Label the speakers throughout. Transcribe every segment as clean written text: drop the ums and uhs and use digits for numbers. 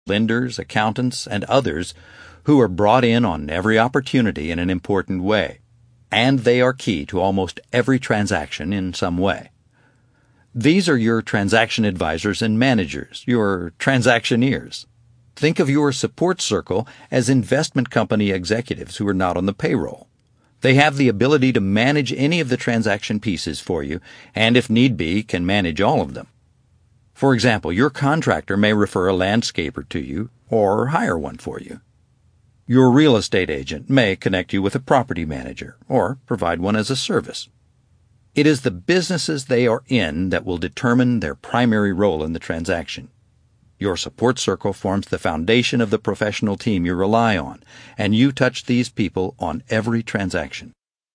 Speaker 1: lenders, accountants, and others who are brought in on every opportunity in an important way, and they are key to almost every transaction in some way. These are your transaction advisors and managers, your transactioneers. Think of your support circle as investment company executives who are not on the payroll. They have the ability to manage any of the transaction pieces for you, and if need be, can manage all of them. For example, your contractor may refer a landscaper to you or hire one for you. Your real estate agent may connect you with a property manager or provide one as a service. It is the businesses they are in that will determine their primary role in the transaction. Your support circle forms the foundation of the professional team you rely on, and you touch these people on every transaction.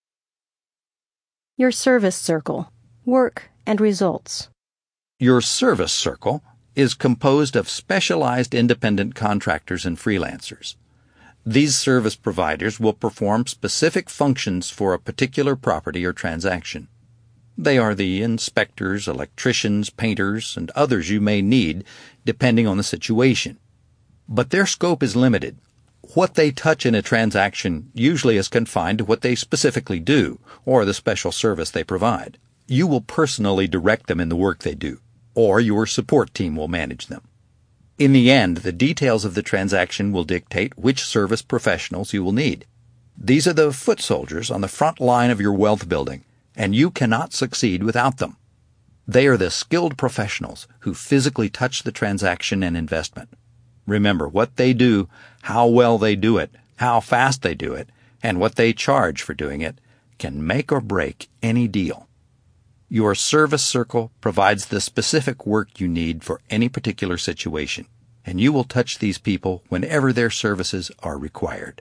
Speaker 2: Your service circle, work and results.
Speaker 1: Your service circle is composed of specialized independent contractors and freelancers. These service providers will perform specific functions for a particular property or transaction. They are the inspectors, electricians, painters, and others you may need, depending on the situation. But their scope is limited. What they touch in a transaction usually is confined to what they specifically do, or the special service they provide. You will personally direct them in the work they do, or your support team will manage them. In the end, the details of the transaction will dictate which service professionals you will need. These are the foot soldiers on the front line of your wealth building, and you cannot succeed without them. They are the skilled professionals who physically touch the transaction and investment. Remember, what they do, how well they do it, how fast they do it, and what they charge for doing it can make or break any deal. Your service circle provides the specific work you need for any particular situation, and you will touch these people whenever their services are required.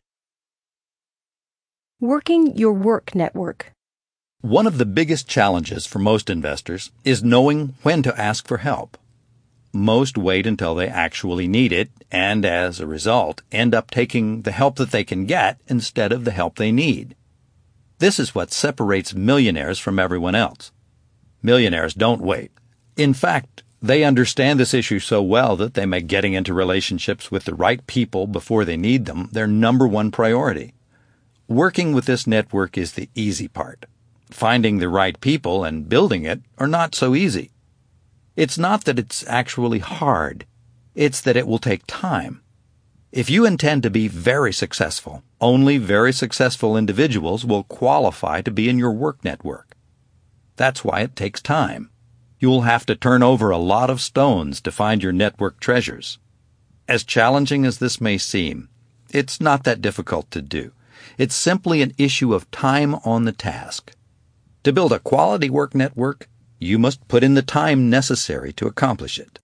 Speaker 2: Working your work network.
Speaker 1: One of the biggest challenges for most investors is knowing when to ask for help. Most wait until they actually need it, and as a result, end up taking the help that they can get instead of the help they need. This is what separates millionaires from everyone else. Millionaires don't wait. In fact, they understand this issue so well that they make getting into relationships with the right people before they need them their number one priority. Working with this network is the easy part. Finding the right people and building it are not so easy. It's not that it's actually hard. It's that it will take time. If you intend to be very successful, only very successful individuals will qualify to be in your work network. That's why it takes time. You'll have to turn over a lot of stones to find your network treasures. As challenging as this may seem, it's not that difficult to do. It's simply an issue of time on the task. To build a quality work network, you must put in the time necessary to accomplish it.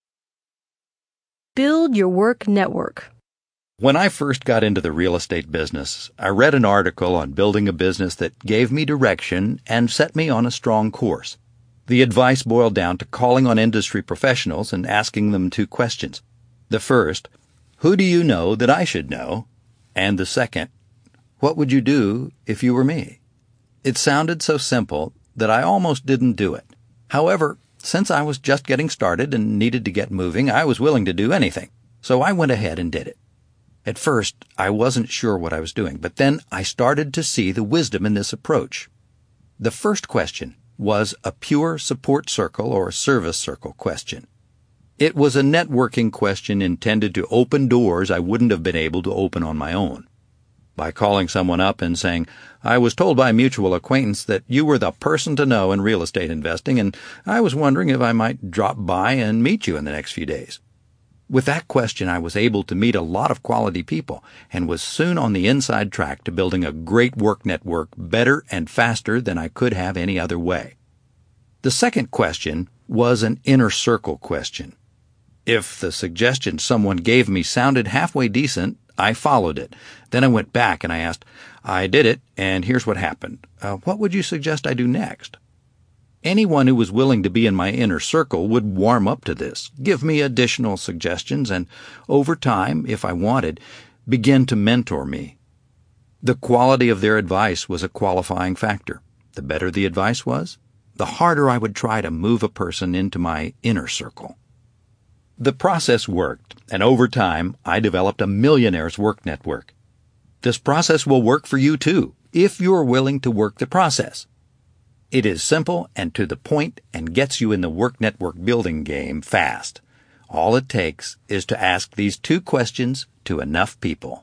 Speaker 2: Build your work network.
Speaker 1: When I first got into the real estate business, I read an article on building a business that gave me direction and set me on a strong course. The advice boiled down to calling on industry professionals and asking them two questions. The first, who do you know that I should know? And the second, what would you do if you were me? It sounded so simple that I almost didn't do it. However, since I was just getting started and needed to get moving, I was willing to do anything. So I went ahead and did it. At first, I wasn't sure what I was doing, but then I started to see the wisdom in this approach. The first question was a pure support circle or service circle question. It was a networking question intended to open doors I wouldn't have been able to open on my own. By calling someone up and saying, I was told by a mutual acquaintance that you were the person to know in real estate investing, and I was wondering if I might drop by and meet you in the next few days. With that question, I was able to meet a lot of quality people and was soon on the inside track to building a great work network better and faster than I could have any other way. The second question was an inner circle question. If the suggestion someone gave me sounded halfway decent, I followed it. Then I went back and I asked, I did it, and here's what happened. What would you suggest I do next? Anyone who was willing to be in my inner circle would warm up to this, give me additional suggestions, and over time, if I wanted, begin to mentor me. The quality of their advice was a qualifying factor. The better the advice was, the harder I would try to move a person into my inner circle. The process worked, and over time, I developed a millionaire's work network. This process will work for you too, if you're willing to work the process. It is simple and to the point and gets you in the work network building game fast. All it takes is to ask these 2 questions to enough people.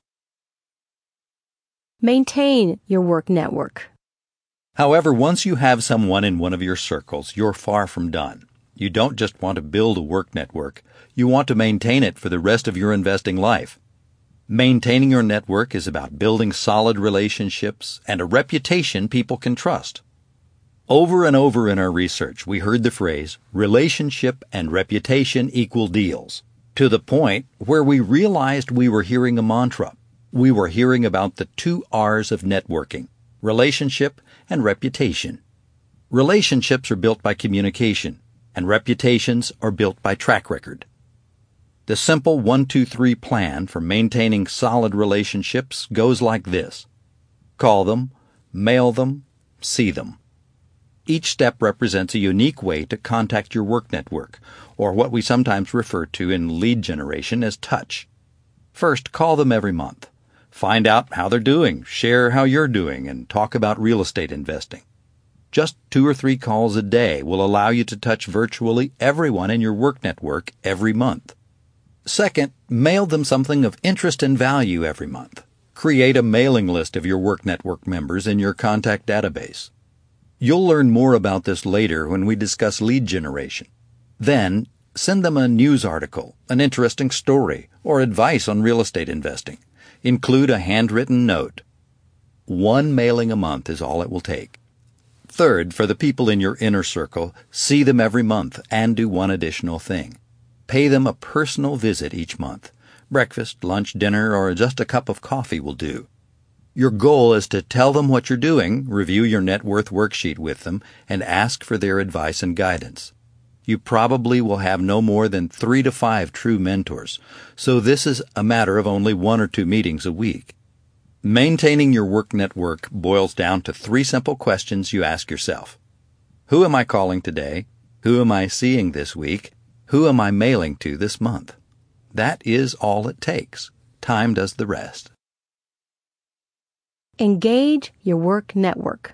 Speaker 2: Maintain your work network.
Speaker 1: However, once you have someone in one of your circles, you're far from done. You don't just want to build a work network, you want to maintain it for the rest of your investing life. Maintaining your network is about building solid relationships and a reputation people can trust. Over and over in our research, we heard the phrase, relationship and reputation equal deals, to the point where we realized we were hearing a mantra. We were hearing about the 2 R's of networking, relationship and reputation. Relationships are built by communication, and reputations are built by track record. The simple 1-2-3 plan for maintaining solid relationships goes like this. Call them, mail them, see them. Each step represents a unique way to contact your work network, or what we sometimes refer to in lead generation as touch. First, call them every month. Find out how they're doing, share how you're doing, and talk about real estate investing. Just 2 or 3 calls a day will allow you to touch virtually everyone in your work network every month. Second, mail them something of interest and value every month. Create a mailing list of your work network members in your contact database. You'll learn more about this later when we discuss lead generation. Then, send them a news article, an interesting story, or advice on real estate investing. Include a handwritten note. 1 mailing a month is all it will take. Third, for the people in your inner circle, see them every month and do one additional thing. Pay them a personal visit each month. Breakfast, lunch, dinner, or just a cup of coffee will do. Your goal is to tell them what you're doing, review your net worth worksheet with them, and ask for their advice and guidance. You probably will have no more than 3 to 5 true mentors, so this is a matter of only 1 or 2 meetings a week. Maintaining your work network boils down to 3 simple questions you ask yourself. Who am I calling today? Who am I seeing this week? Who am I mailing to this month? That is all it takes. Time does the rest.
Speaker 2: Engage your work network.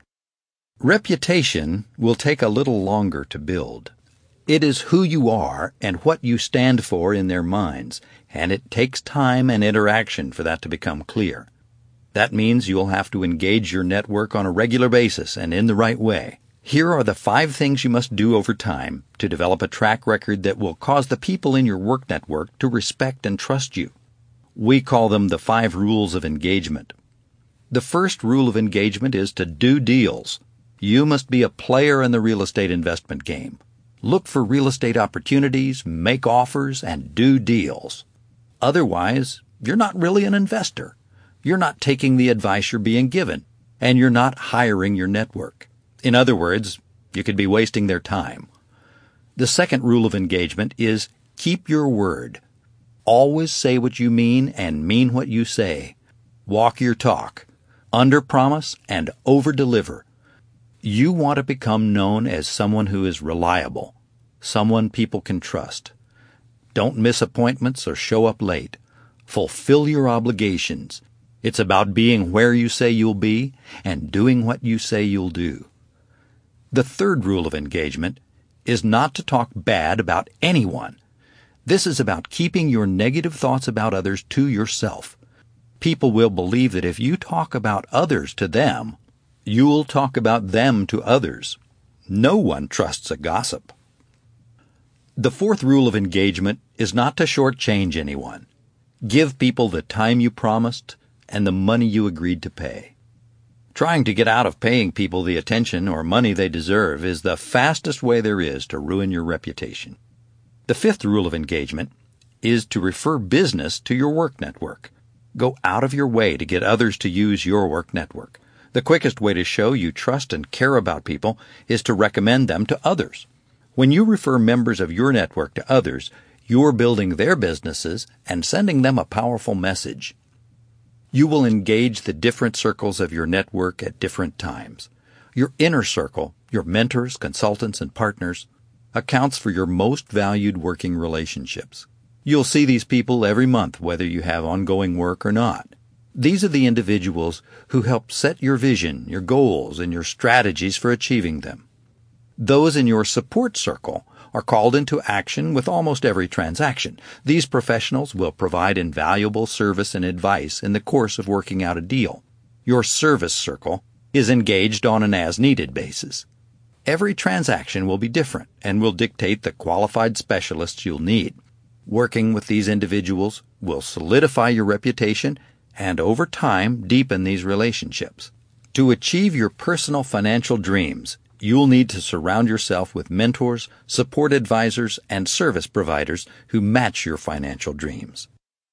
Speaker 1: Reputation will take a little longer to build. It is who you are and what you stand for in their minds, and it takes time and interaction for that to become clear. That means you'll have to engage your network on a regular basis and in the right way. Here are the 5 things you must do over time to develop a track record that will cause the people in your work network to respect and trust you. We call them the 5 rules of engagement. The first rule of engagement is to do deals. You must be a player in the real estate investment game. Look for real estate opportunities, make offers, and do deals. Otherwise, you're not really an investor. You're not taking the advice you're being given, and you're not hiring your network. In other words, you could be wasting their time. The second rule of engagement is keep your word. Always say what you mean and mean what you say. Walk your talk. Under-promise and over-deliver. You want to become known as someone who is reliable, someone people can trust. Don't miss appointments or show up late. Fulfill your obligations. It's about being where you say you'll be and doing what you say you'll do. The third rule of engagement is not to talk bad about anyone. This is about keeping your negative thoughts about others to yourself. People will believe that if you talk about others to them, you'll talk about them to others. No one trusts a gossip. The fourth rule of engagement is not to shortchange anyone. Give people the time you promised and the money you agreed to pay. Trying to get out of paying people the attention or money they deserve is the fastest way there is to ruin your reputation. The fifth rule of engagement is to refer business to your work network. Go out of your way to get others to use your work network. The quickest way to show you trust and care about people is to recommend them to others. When you refer members of your network to others, you're building their businesses and sending them a powerful message. You will engage the different circles of your network at different times. Your inner circle, your mentors, consultants, and partners, accounts for your most valued working relationships. You'll see these people every month, whether you have ongoing work or not. These are the individuals who help set your vision, your goals, and your strategies for achieving them. Those in your support circle are called into action with almost every transaction. These professionals will provide invaluable service and advice in the course of working out a deal. Your service circle is engaged on an as-needed basis. Every transaction will be different and will dictate the qualified specialists you'll need. Working with these individuals will solidify your reputation and over time deepen these relationships. To achieve your personal financial dreams, you'll need to surround yourself with mentors, support advisors, and service providers who match your financial dreams.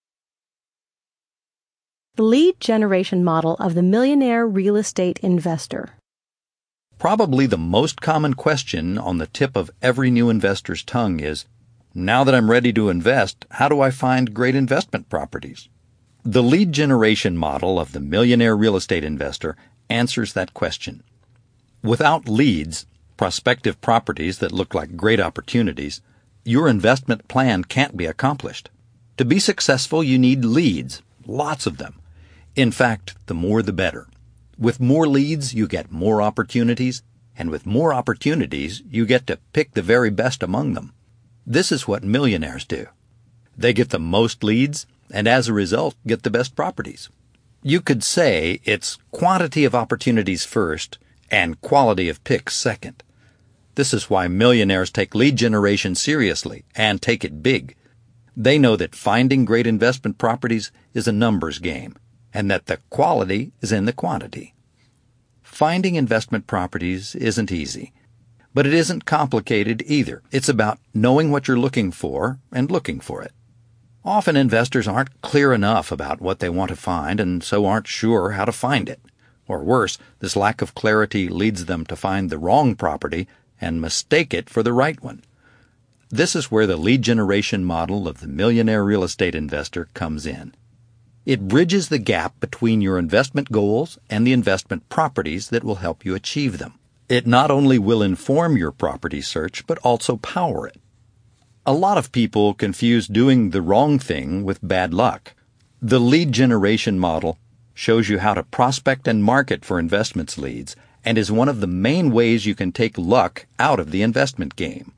Speaker 2: The lead generation model of the millionaire real estate investor.
Speaker 1: Probably the most common question on the tip of every new investor's tongue is, now that I'm ready to invest, how do I find great investment properties? The lead generation model of the millionaire real estate investor answers that question. Without leads, prospective properties that look like great opportunities, your investment plan can't be accomplished. To be successful, you need leads, lots of them. In fact, the more the better. With more leads, you get more opportunities, and with more opportunities, you get to pick the very best among them. This is what millionaires do. They get the most leads, and as a result, get the best properties. You could say it's quantity of opportunities first and quality of picks second. This is why millionaires take lead generation seriously and take it big. They know that finding great investment properties is a numbers game, and that the quality is in the quantity. Finding investment properties isn't easy, but it isn't complicated either. It's about knowing what you're looking for and looking for it. Often investors aren't clear enough about what they want to find and so aren't sure how to find it. Or worse, this lack of clarity leads them to find the wrong property and mistake it for the right one. This is where the lead generation model of the millionaire real estate investor comes in. It bridges the gap between your investment goals and the investment properties that will help you achieve them. It not only will inform your property search, but also power it. A lot of people confuse doing the wrong thing with bad luck. The lead generation model shows you how to prospect and market for investments leads and is one of the main ways you can take luck out of the investment game.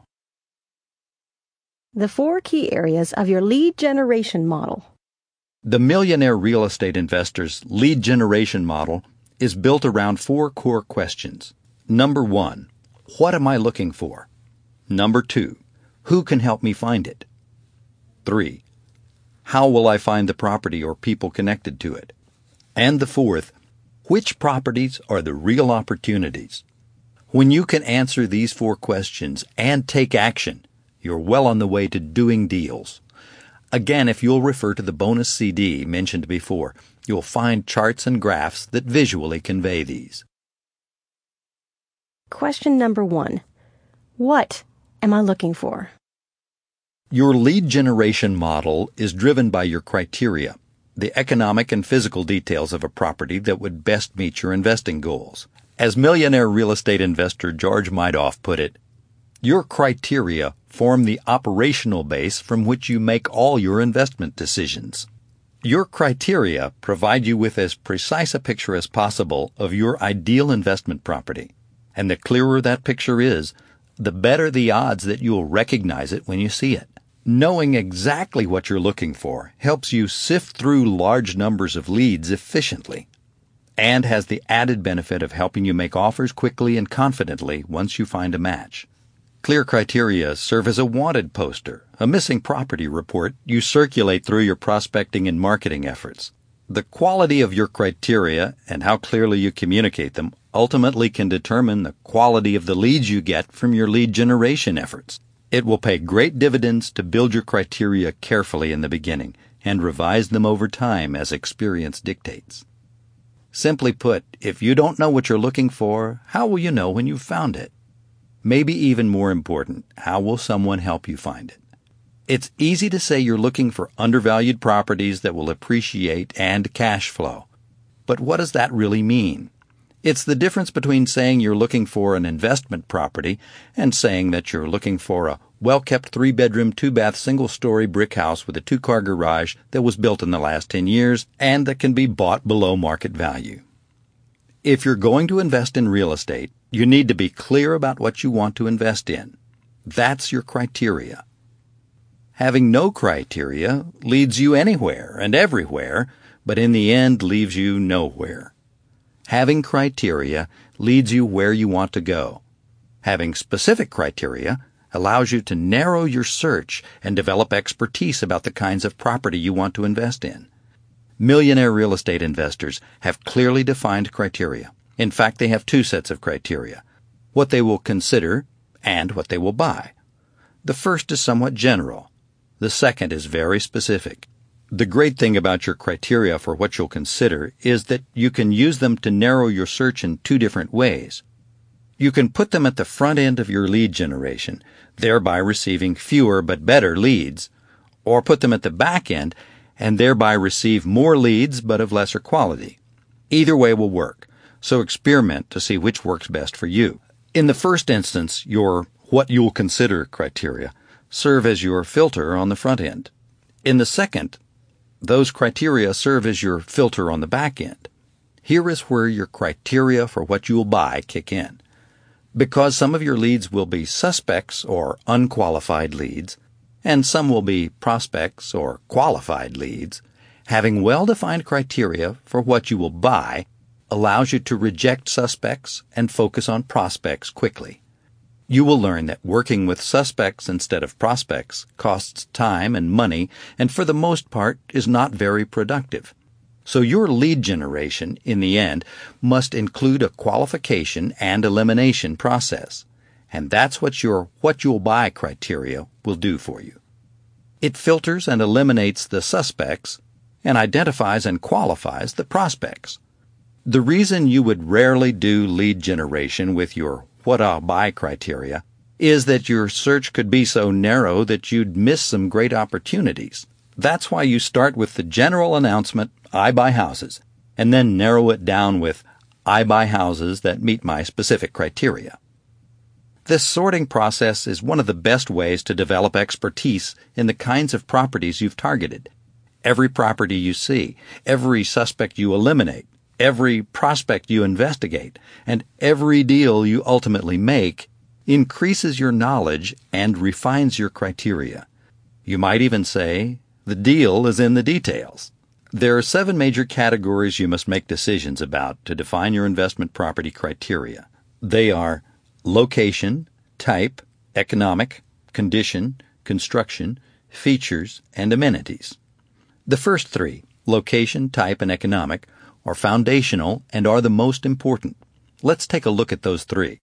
Speaker 2: The 4 key areas of your lead generation model.
Speaker 1: The millionaire real estate investor's lead generation model is built around 4 core questions. Number 1, what am I looking for? Number 2, who can help me find it? 3, how will I find the property or people connected to it? And the 4th, which properties are the real opportunities? When you can answer these 4 questions and take action, you're well on the way to doing deals. Again, if you'll refer to the bonus CD mentioned before, you'll find charts and graphs that visually convey these.
Speaker 2: Question number 1. What am I looking for?
Speaker 1: Your lead generation model is driven by your criteria, the economic and physical details of a property that would best meet your investing goals. As millionaire real estate investor George Madoff put it, your criteria form the operational base from which you make all your investment decisions. Your criteria provide you with as precise a picture as possible of your ideal investment property, and the clearer that picture is, the better the odds that you'll recognize it when you see it. Knowing exactly what you're looking for helps you sift through large numbers of leads efficiently, and has the added benefit of helping you make offers quickly and confidently once you find a match. Clear criteria serve as a wanted poster, a missing property report you circulate through your prospecting and marketing efforts. The quality of your criteria and how clearly you communicate them ultimately can determine the quality of the leads you get from your lead generation efforts. It will pay great dividends to build your criteria carefully in the beginning and revise them over time as experience dictates. Simply put, if you don't know what you're looking for, how will you know when you've found it? Maybe even more important, how will someone help you find it? It's easy to say you're looking for undervalued properties that will appreciate and cash flow. But what does that really mean? It's the difference between saying you're looking for an investment property and saying that you're looking for a well-kept 3-bedroom, 2-bath, single-story brick house with a 2-car garage that was built in the last 10 years and that can be bought below market value. If you're going to invest in real estate, you need to be clear about what you want to invest in. That's your criteria. Having no criteria leads you anywhere and everywhere, but in the end leaves you nowhere. Having criteria leads you where you want to go. Having specific criteria allows you to narrow your search and develop expertise about the kinds of property you want to invest in. Millionaire real estate investors have clearly defined criteria. In fact, they have 2 sets of criteria: what they will consider and what they will buy. The first is somewhat general. The second is very specific. The great thing about your criteria for what you'll consider is that you can use them to narrow your search in 2 different ways. You can put them at the front end of your lead generation, thereby receiving fewer but better leads, or put them at the back end and thereby receive more leads but of lesser quality. Either way will work, so experiment to see which works best for you. In the first instance, your what you'll consider criteria serve as your filter on the front end. In the second, those criteria serve as your filter on the back end. Here is where your criteria for what you'll buy kick in. Because some of your leads will be suspects or unqualified leads, and some will be prospects or qualified leads, having well-defined criteria for what you will buy allows you to reject suspects and focus on prospects quickly. You will learn that working with suspects instead of prospects costs time and money and for the most part is not very productive. So your lead generation, in the end, must include a qualification and elimination process. And that's what your what you'll buy criteria will do for you. It filters and eliminates the suspects and identifies and qualifies the prospects. The reason you would rarely do lead generation with your what I'll buy criteria is that your search could be so narrow that you'd miss some great opportunities. That's why you start with the general announcement, I buy houses, and then narrow it down with, I buy houses that meet my specific criteria. This sorting process is one of the best ways to develop expertise in the kinds of properties you've targeted. Every property you see, every suspect you eliminate, every prospect you investigate, and every deal you ultimately make increases your knowledge and refines your criteria. You might even say, the deal is in the details. There are 7 major categories you must make decisions about to define your investment property criteria. They are location, type, economic, condition, construction, features, and amenities. The first 3, location, type, and economic, are foundational and are the most important. Let's take a look at those 3.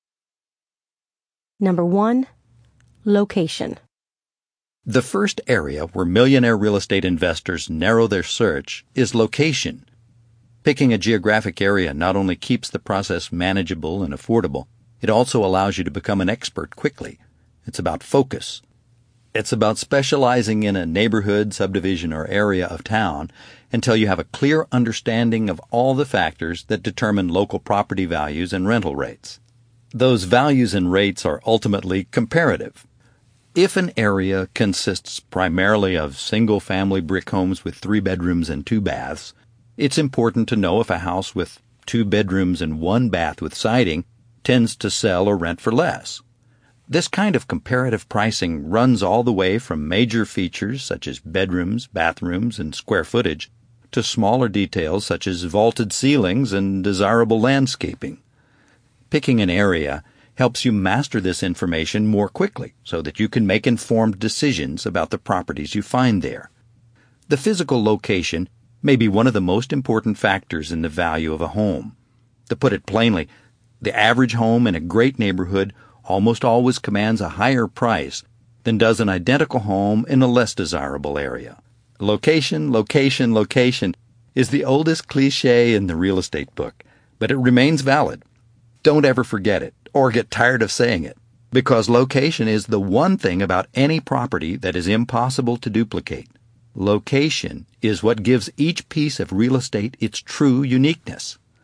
Speaker 2: Number 1, location.
Speaker 1: The first area where millionaire real estate investors narrow their search is location. Picking a geographic area not only keeps the process manageable and affordable, it also allows you to become an expert quickly. It's about focus. It's about specializing in a neighborhood, subdivision, or area of town until you have a clear understanding of all the factors that determine local property values and rental rates. Those values and rates are ultimately comparative. If an area consists primarily of single-family brick homes with 3 bedrooms and 2 baths, it's important to know if a house with 2 bedrooms and 1 bath with siding tends to sell or rent for less. This kind of comparative pricing runs all the way from major features such as bedrooms, bathrooms, and square footage to smaller details such as vaulted ceilings and desirable landscaping. Picking an area helps you master this information more quickly so that you can make informed decisions about the properties you find there. The physical location may be one of the most important factors in the value of a home. To put it plainly, the average home in a great neighborhood almost always commands a higher price than does an identical home in a less desirable area. Location, location, location is the oldest cliche in the real estate book, but it remains valid. Don't ever forget it or get tired of saying it, because location is the one thing about any property that is impossible to duplicate. Location is what gives each piece of real estate its true uniqueness.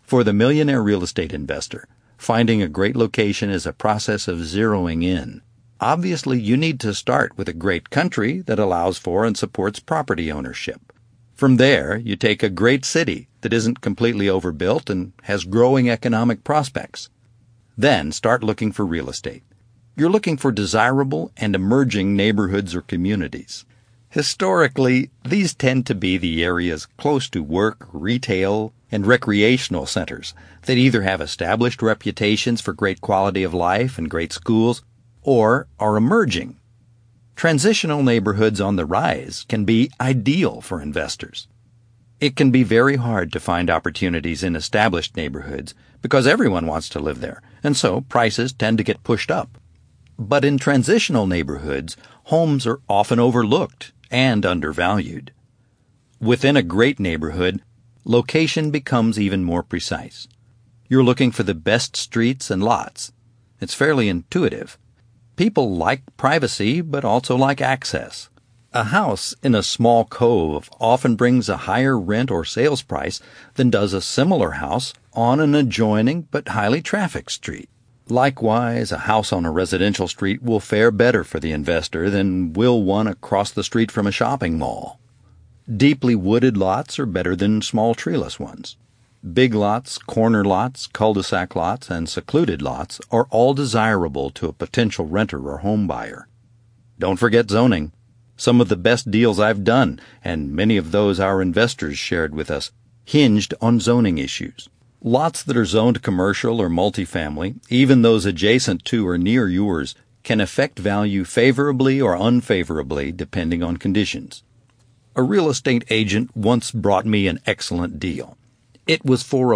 Speaker 1: For the millionaire real estate investor, finding a great location is a process of zeroing in. Obviously, you need to start with a great country that allows for and supports property ownership. From there, you take a great city that isn't completely overbuilt and has growing economic prospects. Then start looking for real estate. You're looking for desirable and emerging neighborhoods or communities. Historically, these tend to be the areas close to work, retail, and recreational centers that either have established reputations for great quality of life and great schools, or are emerging. Transitional neighborhoods on the rise can be ideal for investors. It can be very hard to find opportunities in established neighborhoods because everyone wants to live there, and so prices tend to get pushed up. But in transitional neighborhoods, homes are often overlooked and undervalued. Within a great neighborhood, location becomes even more precise. You're looking for the best streets and lots. It's fairly intuitive. People like privacy, but also like access. A house in a small cove often brings a higher rent or sales price than does a similar house on an adjoining but highly trafficked street. Likewise, a house on a residential street will fare better for the investor than will one across the street from a shopping mall. Deeply wooded lots are better than small treeless ones. Big lots, corner lots, cul-de-sac lots, and secluded lots are all desirable to a potential renter or home buyer. Don't forget zoning. Some of the best deals I've done, and many of those our investors shared with us, hinged on zoning issues. Lots that are zoned commercial or multifamily, even those adjacent to or near yours, can affect value favorably or unfavorably depending on conditions. A real estate agent once brought me an excellent deal. It was for a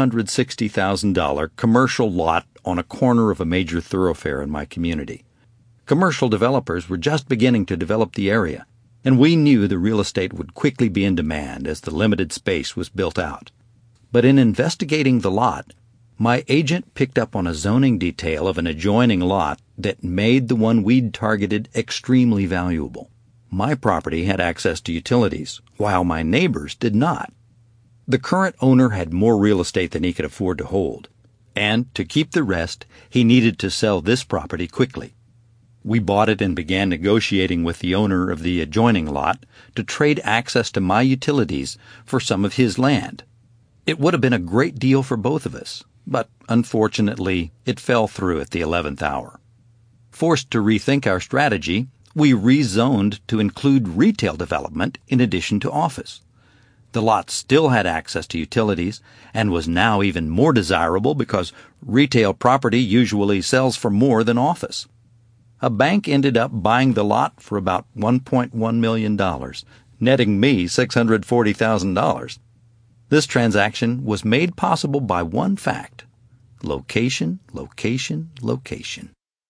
Speaker 1: $460,000 commercial lot on a corner of a major thoroughfare in my community. Commercial developers were just beginning to develop the area, and we knew the real estate would quickly be in demand as the limited space was built out. But in investigating the lot, my agent picked up on a zoning detail of an adjoining lot that made the one we'd targeted extremely valuable. My property had access to utilities, while my neighbors did not. The current owner had more real estate than he could afford to hold, and to keep the rest, he needed to sell this property quickly. We bought it and began negotiating with the owner of the adjoining lot to trade access to my utilities for some of his land. It would have been a great deal for both of us, but unfortunately, it fell through at the 11th hour. Forced to rethink our strategy, we rezoned to include retail development in addition to office. The lot still had access to utilities and was now even more desirable because retail property usually sells for more than office. A bank ended up buying the lot for about $1.1 million, netting me $640,000. This transaction was made possible by one fact: location, location, location.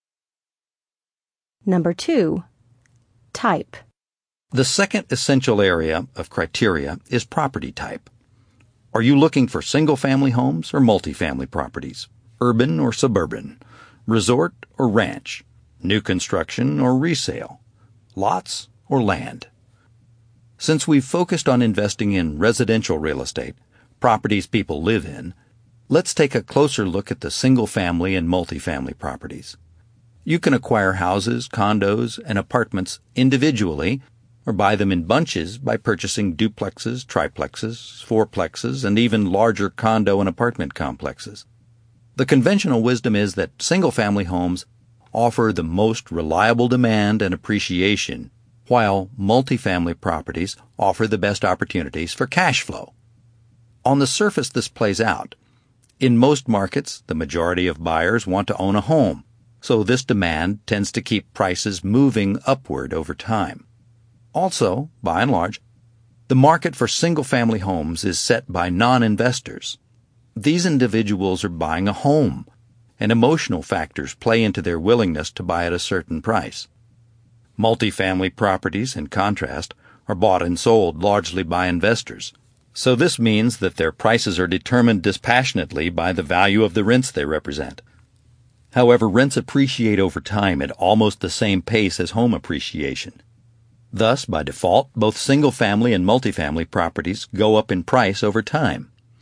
Speaker 2: Number 2. Type.
Speaker 1: The second essential area of criteria is property type. Are you looking for single-family homes or multifamily properties, urban or suburban, resort or ranch, new construction or resale, lots or land? Since we've focused on investing in residential real estate, properties people live in, let's take a closer look at the single-family and multifamily properties. You can acquire houses, condos, and apartments individually or buy them in bunches by purchasing duplexes, triplexes, fourplexes, and even larger condo and apartment complexes. The conventional wisdom is that single-family homes offer the most reliable demand and appreciation, while multifamily properties offer the best opportunities for cash flow. On the surface, this plays out. In most markets, the majority of buyers want to own a home, so this demand tends to keep prices moving upward over time. Also, by and large, the market for single-family homes is set by non-investors. These individuals are buying a home, and emotional factors play into their willingness to buy at a certain price. Multifamily properties, in contrast, are bought and sold largely by investors, so this means that their prices are determined dispassionately by the value of the rents they represent. However, rents appreciate over time at almost the same pace as home appreciation. Thus, by default, both single-family and multifamily properties go up in price over time.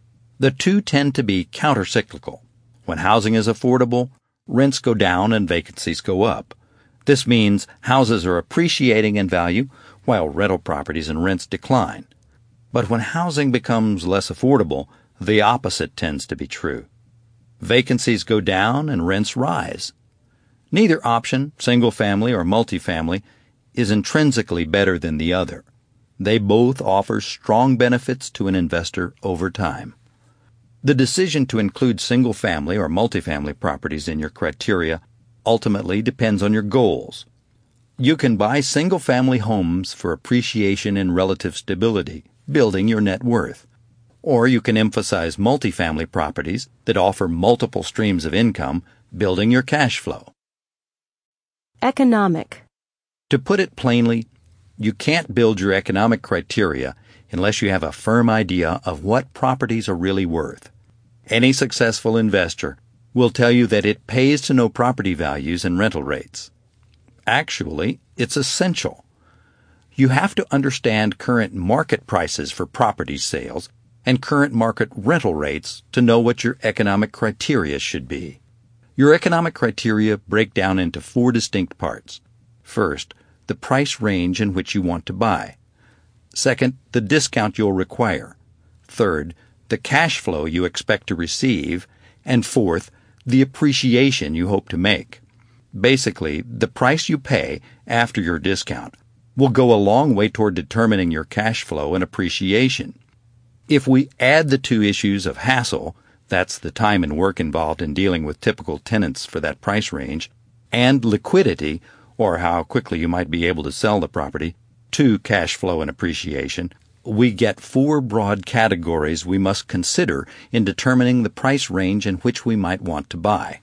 Speaker 1: The two tend to be countercyclical. When housing is affordable, rents go down and vacancies go up. This means houses are appreciating in value while rental properties and rents decline. But when housing becomes less affordable, the opposite tends to be true. Vacancies go down and rents rise. Neither option, single-family or multifamily, is intrinsically better than the other. They both offer strong benefits to an investor over time. The decision to include single-family or multifamily properties in your criteria ultimately depends on your goals. You can buy single-family homes for appreciation and relative stability, building your net worth. Or you can emphasize multifamily properties that offer multiple streams of income, building your cash flow.
Speaker 2: Economic.
Speaker 1: To put it plainly, you can't build your economic criteria unless you have a firm idea of what properties are really worth. Any successful investor will tell you that it pays to know property values and rental rates. Actually, it's essential. You have to understand current market prices for property sales and current market rental rates to know what your economic criteria should be. Your economic criteria break down into 4 distinct parts. First, the price range in which you want to buy. Second, the discount you'll require. Third, the cash flow you expect to receive. And fourth, the appreciation you hope to make. Basically, the price you pay after your discount will go a long way toward determining your cash flow and appreciation. If we add the 2 issues of hassle, that's the time and work involved in dealing with typical tenants for that price range, and liquidity, or how quickly you might be able to sell the property, to cash flow and appreciation, we get 4 broad categories we must consider in determining the price range in which we might want to buy.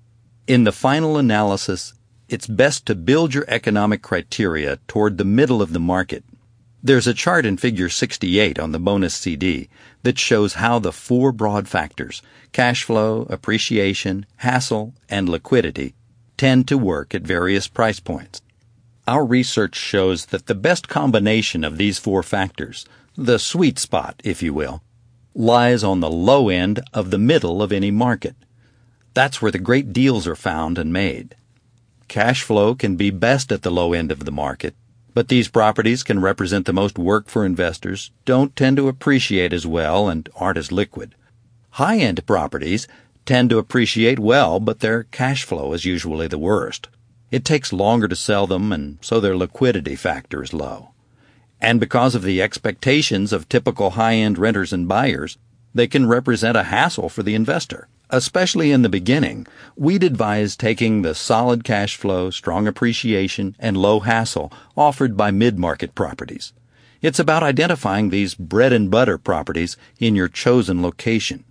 Speaker 1: In the final analysis, it's best to build your economic criteria toward the middle of the market. There's a chart in Figure 68 on the bonus CD that shows how the 4 broad factors, cash flow, appreciation, hassle, and liquidity, tend to work at various price points. Our research shows that the best combination of these 4 factors, the sweet spot, if you will, lies on the low end of the middle of any market. That's where the great deals are found and made. Cash flow can be best at the low end of the market, but these properties can represent the most work for investors, don't tend to appreciate as well, and aren't as liquid. High-end properties tend to appreciate well, but their cash flow is usually the worst. It takes longer to sell them, and so their liquidity factor is low. And because of the expectations of typical high-end renters and buyers, they can represent a hassle for the investor. Especially in the beginning, we'd advise taking the solid cash flow, strong appreciation, and low hassle offered by mid-market properties. It's about identifying these bread-and-butter properties in your chosen location.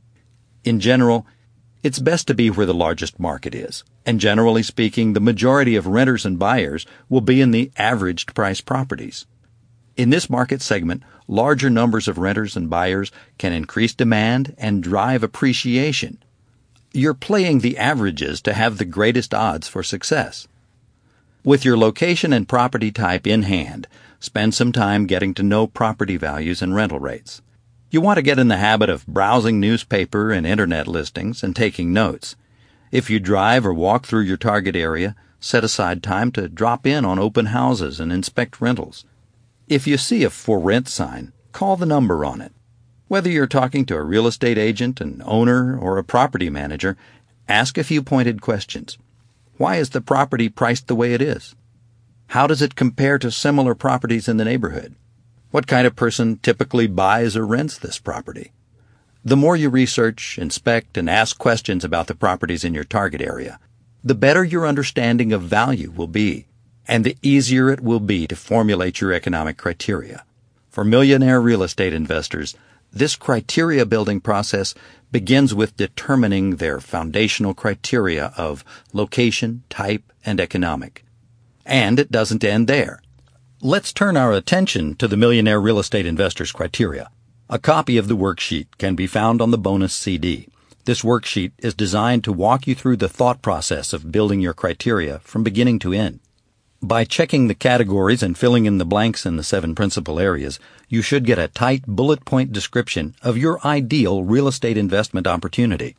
Speaker 1: In general, it's best to be where the largest market is, and generally speaking, the majority of renters and buyers will be in the averaged price properties. In this market segment, larger numbers of renters and buyers can increase demand and drive appreciation. You're playing the averages to have the greatest odds for success. With your location and property type in hand, spend some time getting to know property values and rental rates. You want to get in the habit of browsing newspaper and internet listings and taking notes. If you drive or walk through your target area, set aside time to drop in on open houses and inspect rentals. If you see a for rent sign, call the number on it. Whether you're talking to a real estate agent, an owner, or a property manager, ask a few pointed questions. Why is the property priced the way it is? How does it compare to similar properties in the neighborhood? What kind of person typically buys or rents this property? The more you research, inspect, and ask questions about the properties in your target area, the better your understanding of value will be, and the easier it will be to formulate your economic criteria. For millionaire real estate investors, this criteria-building process begins with determining their foundational criteria of location, type, and economic. And it doesn't end there. Let's turn our attention to the Millionaire Real Estate Investors Criteria. A copy of the worksheet can be found on the bonus CD. This worksheet is designed to walk you through the thought process of building your criteria from beginning to end. By checking the categories and filling in the blanks in the 7 principal areas, you should get a tight bullet point description of your ideal real estate investment opportunity.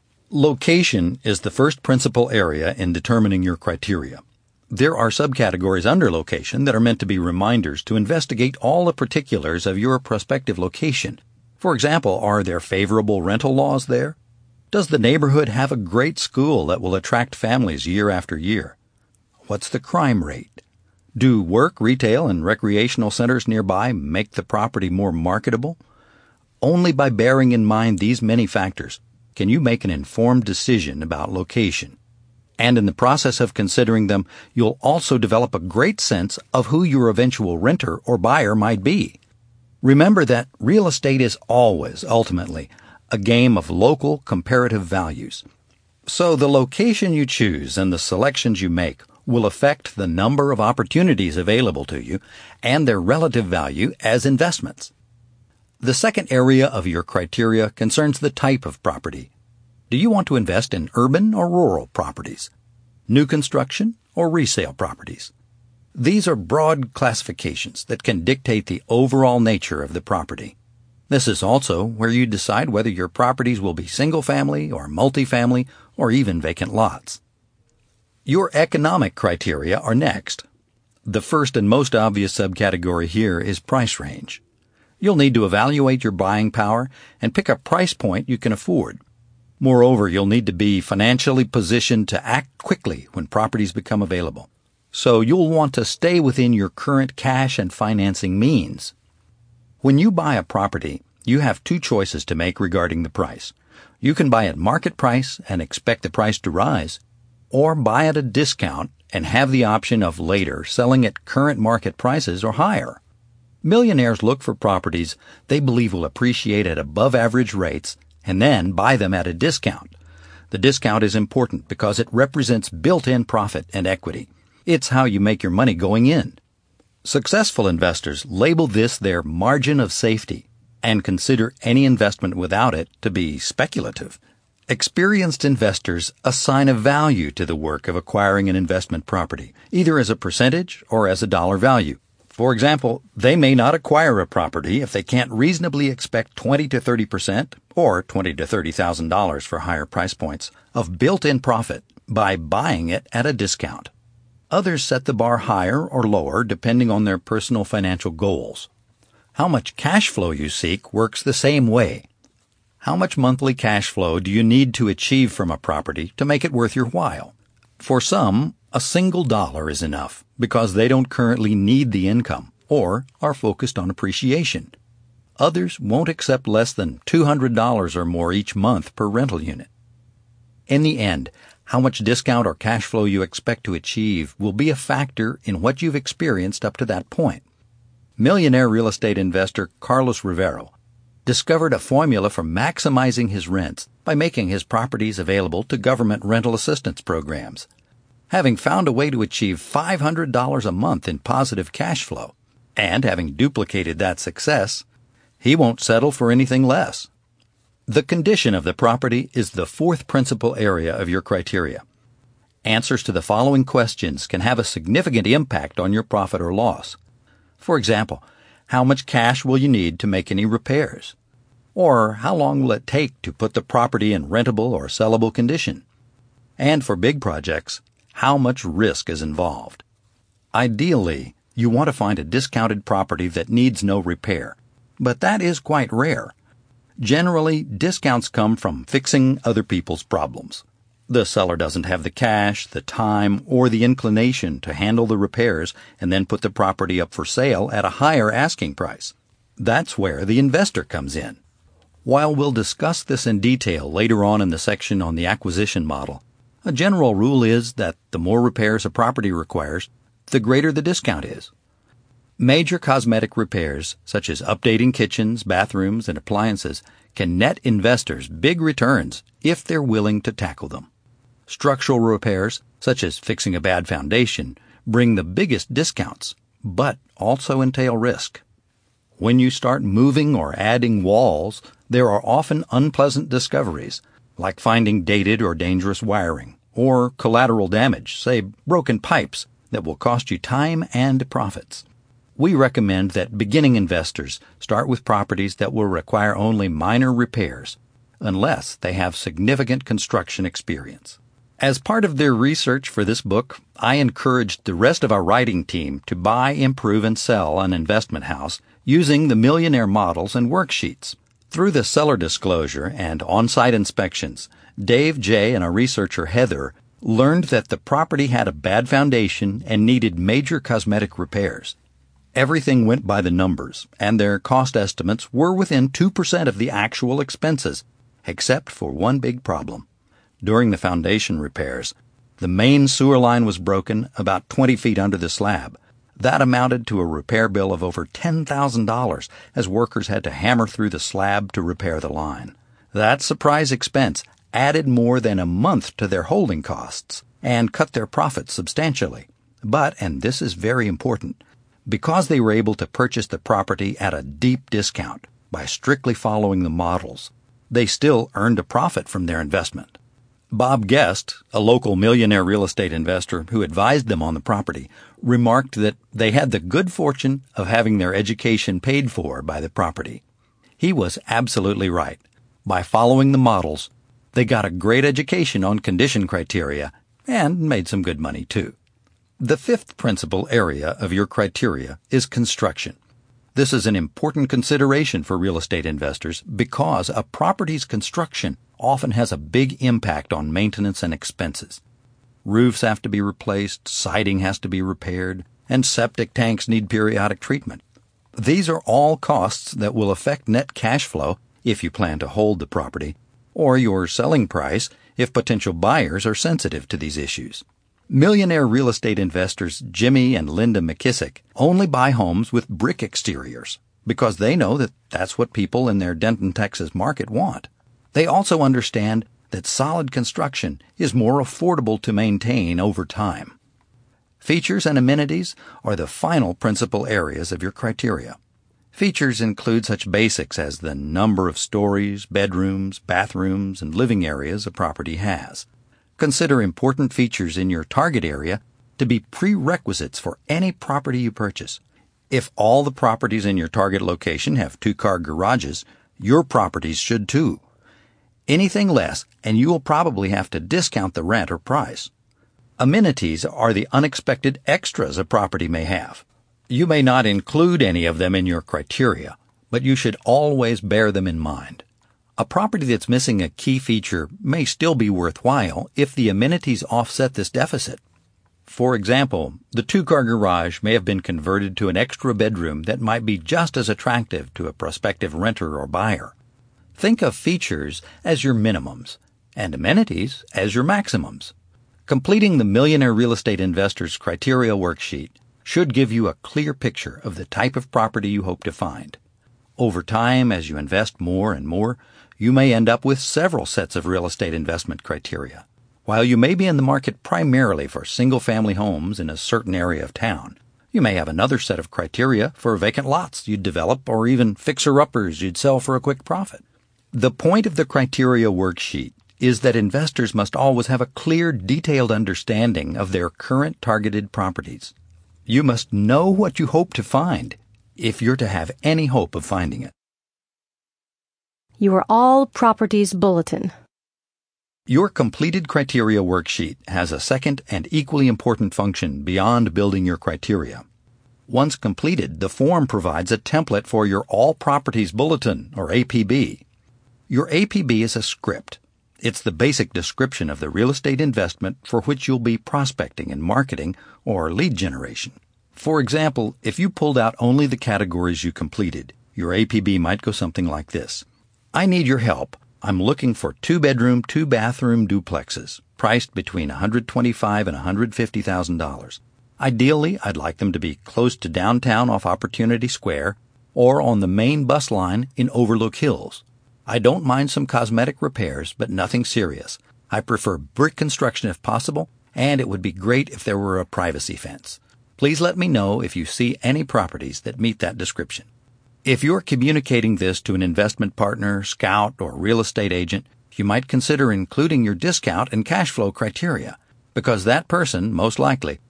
Speaker 1: Location is the first principal area in determining your criteria. There are subcategories under location that are meant to be reminders to investigate all the particulars of your prospective location. For example, are there favorable rental laws there? Does the neighborhood have a great school that will attract families year after year? What's the crime rate? Do work, retail, and recreational centers nearby make the property more marketable? Only by bearing in mind these many factors can you make an informed decision about location. And in the process of considering them, you'll also develop a great sense of who your eventual renter or buyer might be. Remember that real estate is always, ultimately, a game of local comparative values. So the location you choose and the selections you make will affect the number of opportunities available to you and their relative value as investments. The second area of your criteria concerns the type of property. Do you want to invest in urban or rural properties? New construction or resale properties? These are broad classifications that can dictate the overall nature of the property. This is also where you decide whether your properties will be single-family or multifamily or even vacant lots. Your economic criteria are next. The first and most obvious subcategory here is price range. You'll need to evaluate your buying power and pick a price point you can afford. Moreover, you'll need to be financially positioned to act quickly when properties become available. So you'll want to stay within your current cash and financing means. When you buy a property, you have two choices to make regarding the price. You can buy at market price and expect the price to rise, or buy at a discount and have the option of later selling at current market prices or higher. Millionaires look for properties they believe will appreciate at above-average rates and then buy them at a discount. The discount is important because it represents built-in profit and equity. It's how you make your money going in. Successful investors label this their margin of safety and consider any investment without it to be speculative. Experienced investors assign a value to the work of acquiring an investment property, either as a percentage or as a dollar value. For example, they may not acquire a property if they can't reasonably expect 20 to 30% or $20,000 to $30,000 for higher price points of built-in profit by buying it at a discount. Others set the bar higher or lower depending on their personal financial goals. How much cash flow you seek works the same way. How much monthly cash flow do you need to achieve from a property to make it worth your while? For some, a single dollar is enough because they don't currently need the income or are focused on appreciation. Others won't accept less than $200 or more each month per rental unit. In the end, how much discount or cash flow you expect to achieve will be a factor in what you've experienced up to that point. Millionaire real estate investor Carlos Rivero discovered a formula for maximizing his rents by making his properties available to government rental assistance programs. Having found a way to achieve $500 a month in positive cash flow, and having duplicated that success, he won't settle for anything less. The condition of the property is the fourth principal area of your criteria. Answers to the following questions can have a significant impact on your profit or loss. For example, how much cash will you need to make any repairs? Or how long will it take to put the property in rentable or sellable condition? And for big projects, how much risk is involved? Ideally, you want to find a discounted property that needs no repair, but that is quite rare. Generally, discounts come from fixing other people's problems. The seller doesn't have the cash, the time, or the inclination to handle the repairs and then put the property up for sale at a higher asking price. That's where the investor comes in. While we'll discuss this in detail later on in the section on the acquisition model, a general rule is that the more repairs a property requires, the greater the discount is. Major cosmetic repairs, such as updating kitchens, bathrooms, and appliances, can net investors big returns if they're willing to tackle them. Structural repairs, such as fixing a bad foundation, bring the biggest discounts, but also entail risk. When you start moving or adding walls, there are often unpleasant discoveries, like finding dated or dangerous wiring, or collateral damage, say broken pipes, that will cost you time and profits. We recommend that beginning investors start with properties that will require only minor repairs, unless they have significant construction experience. As part of their research for this book, I encouraged the rest of our writing team to buy, improve, and sell an investment house using the Millionaire models and worksheets. Through the seller disclosure and on-site inspections, Dave, Jay, and our researcher Heather learned that the property had a bad foundation and needed major cosmetic repairs. Everything went by the numbers, and their cost estimates were within 2% of the actual expenses, except for one big problem. During the foundation repairs, the main sewer line was broken about 20 feet under the slab. That amounted to a repair bill of over $10,000 as workers had to hammer through the slab to repair the line. That surprise expense added more than a month to their holding costs and cut their profits substantially. But, and this is very important, because they were able to purchase the property at a deep discount by strictly following the models, they still earned a profit from their investment. Bob Guest, a local millionaire real estate investor who advised them on the property, remarked that they had the good fortune of having their education paid for by the property. He was absolutely right. By following the models, they got a great education on condition criteria and made some good money too. The fifth principal area of your criteria is construction. This is an important consideration for real estate investors because a property's construction often has a big impact on maintenance and expenses. Roofs have to be replaced, siding has to be repaired, and septic tanks need periodic treatment. These are all costs that will affect net cash flow if you plan to hold the property, or your selling price if potential buyers are sensitive to these issues. Millionaire real estate investors Jimmy and Linda McKissick only buy homes with brick exteriors because they know that that's what people in their Denton, Texas market want. They also understand that solid construction is more affordable to maintain over time. Features and amenities are the final principal areas of your criteria. Features include such basics as the number of stories, bedrooms, bathrooms, and living areas a property has. Consider important features in your target area to be prerequisites for any property you purchase. If all the properties in your target location have two-car garages, your properties should too. Anything less, and you will probably have to discount the rent or price. Amenities are the unexpected extras a property may have. You may not include any of them in your criteria, but you should always bear them in mind. A property that's missing a key feature may still be worthwhile if the amenities offset this deficit. For example, the two-car garage may have been converted to an extra bedroom that might be just as attractive to a prospective renter or buyer. Think of features as your minimums and amenities as your maximums. Completing the Millionaire Real Estate Investors Criteria Worksheet should give you a clear picture of the type of property you hope to find. Over time, as you invest more and more, you may end up with several sets of real estate investment criteria. While you may be in the market primarily for single-family homes in a certain area of town, you may have another set of criteria for vacant lots you'd develop or even fixer-uppers you'd sell for a quick profit. The point of the criteria worksheet is that investors must always have a clear, detailed understanding of their current targeted properties. You must know what you hope to find if you're to have any hope of finding it.
Speaker 2: Your All Properties Bulletin.
Speaker 1: Your completed criteria worksheet has a second and equally important function beyond building your criteria. Once completed, the form provides a template for your All Properties Bulletin, or APB. Your APB is a script. It's the basic description of the real estate investment for which you'll be prospecting and marketing or lead generation. For example, if you pulled out only the categories you completed, your APB might go something like this. I need your help. I'm looking for 2-bedroom, 2-bathroom duplexes, priced between $125,000 and $150,000. Ideally, I'd like them to be close to downtown off Opportunity Square or on the main bus line in Overlook Hills. I don't mind some cosmetic repairs, but nothing serious. I prefer brick construction if possible, and it would be great if there were a privacy fence. Please let me know if you see any properties that meet that description. If you're communicating this to an investment partner, scout, or real estate agent, you might consider including your discount and cash flow criteria, because that person, most likely,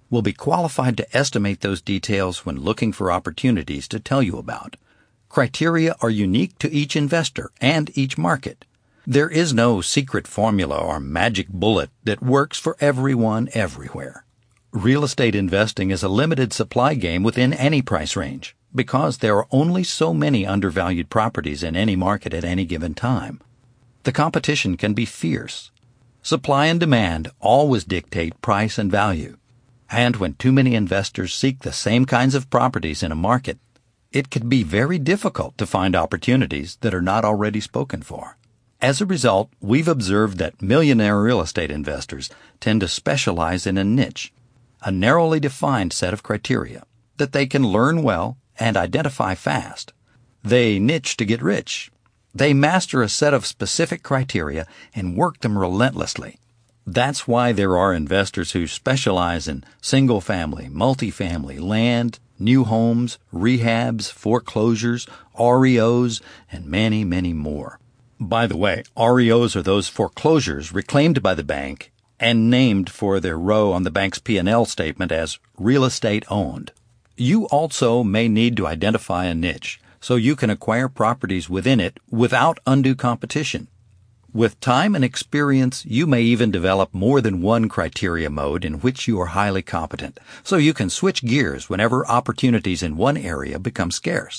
Speaker 1: will be qualified to estimate those details when looking for opportunities to tell you about. Criteria are unique to each investor and each market. There is no secret formula or magic bullet that works for everyone everywhere. Real estate investing is a limited supply game within any price range because there are only so many undervalued properties in any market at any given time. The competition can be fierce. Supply and demand always dictate price and value. And when too many investors seek the same kinds of properties in a market, it can be very difficult to find opportunities that are not already spoken for. As a result, we've observed that millionaire real estate investors tend to specialize in a niche, a narrowly defined set of criteria that they can learn well and identify fast. They niche to get rich. They master a set of specific criteria and work them relentlessly. That's why there are investors who specialize in single-family, multifamily, land, new homes, rehabs, foreclosures, REOs, and many, many more. By the way, REOs are those foreclosures reclaimed by the bank and named for their row on the bank's P&L statement as real estate owned. You also may need to identify a niche so you can acquire properties within it without undue competition. With time and experience, you may even develop more than one criteria mode in which you are highly competent, so you can switch gears whenever opportunities in one area become scarce.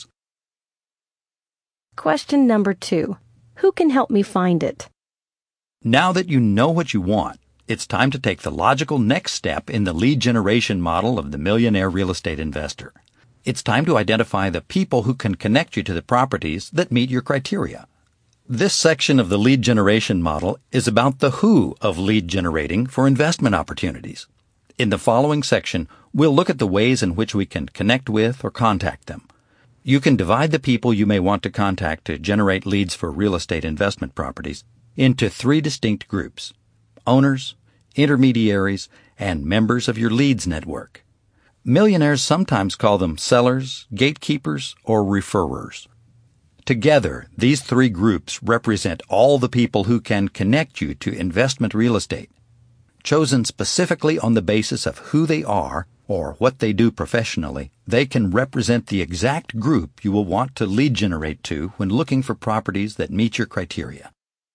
Speaker 2: Question number 2. Who can help me find it?
Speaker 1: Now that you know what you want, it's time to take the logical next step in the lead generation model of the millionaire real estate investor. It's time to identify the people who can connect you to the properties that meet your criteria. This section of the lead generation model is about the who of lead generating for investment opportunities. In the following section, we'll look at the ways in which we can connect with or contact them. You can divide the people you may want to contact to generate leads for real estate investment properties into 3 distinct groups: owners, intermediaries, and members of your leads network. Millionaires sometimes call them sellers, gatekeepers, or referrers. Together, these 3 groups represent all the people who can connect you to investment real estate, chosen specifically on the basis of who they are or what they do professionally. They can represent the exact group you will want to lead generate to when looking for properties that meet your criteria.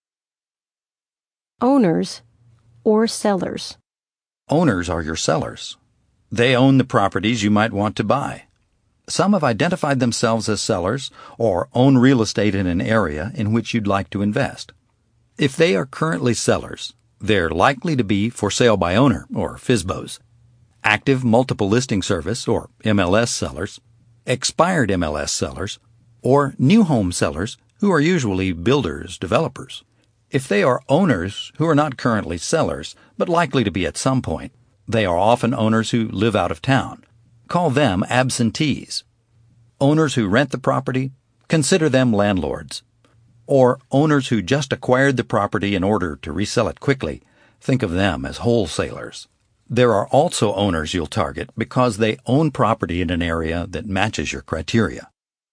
Speaker 2: Owners or sellers?
Speaker 1: Owners are your sellers. They own the properties you might want to buy. Some have identified themselves as sellers or own real estate in an area in which you'd like to invest. If they are currently sellers, they're likely to be for sale by owner, or FSBOs, active multiple listing service, or MLS sellers, expired MLS sellers, or new home sellers who are usually builders, developers. If they are owners who are not currently sellers, but likely to be at some point, they are often owners who live out of town. Call them absentees. Owners who rent the property, consider them landlords. Or owners who just acquired the property in order to resell it quickly, think of them as wholesalers. There are also owners you'll target because they own property in an area that matches your criteria.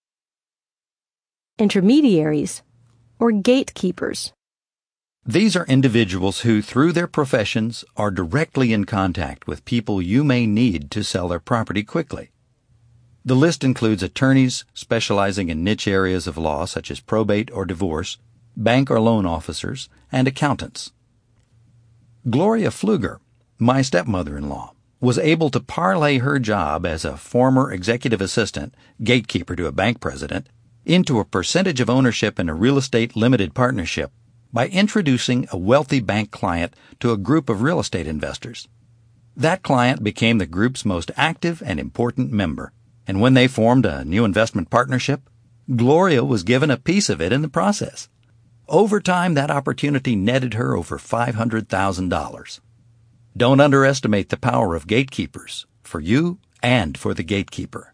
Speaker 2: Intermediaries or gatekeepers?
Speaker 1: These are individuals who, through their professions, are directly in contact with people you may need to sell their property quickly. The list includes attorneys specializing in niche areas of law such as probate or divorce, bank or loan officers, and accountants. Gloria Pfluger, my stepmother-in-law, was able to parlay her job as a former executive assistant, gatekeeper to a bank president, into a percentage of ownership in a real estate limited partnership by introducing a wealthy bank client to a group of real estate investors. That client became the group's most active and important member, and when they formed a new investment partnership, Gloria was given a piece of it in the process. Over time, that opportunity netted her over $500,000. Don't underestimate the power of gatekeepers, for you and for the gatekeeper.